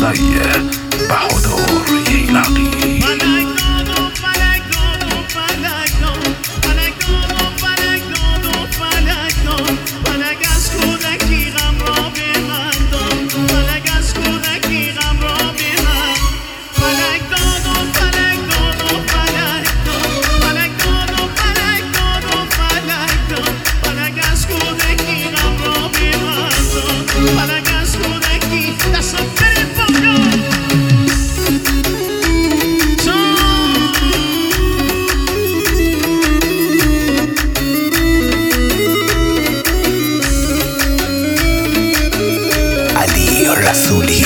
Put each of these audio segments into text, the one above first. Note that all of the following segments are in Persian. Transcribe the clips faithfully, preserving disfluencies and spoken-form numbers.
صدای بهادر ییلاقی. رسولی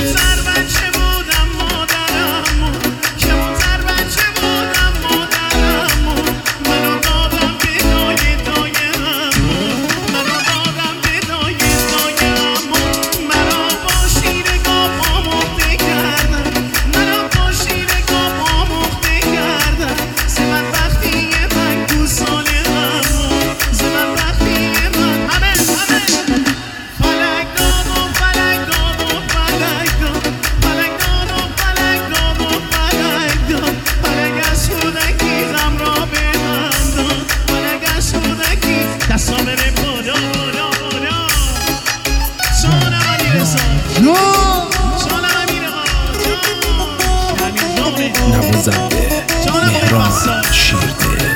نوازنده مهران شیردل.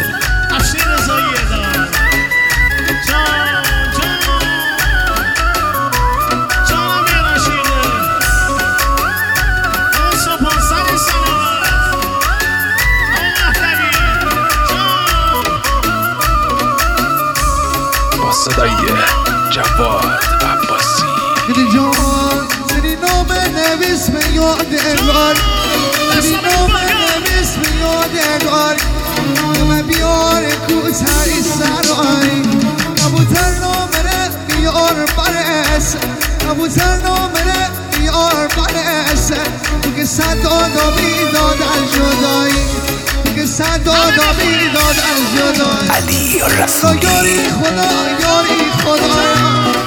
با صدای جواد عباسی. زنی جان زنی نام نویس به یادگار، زنی نام نویس به یادگار، نام بیار کوتاهی سرای، کبوتر نامره بیار برس، کبوتر نامره بیار برس، تو که صدا دا بیدادن جدایی، تو که صدا دا بیدادن جدایی. علی رسولی. یاری خدا یاری خدا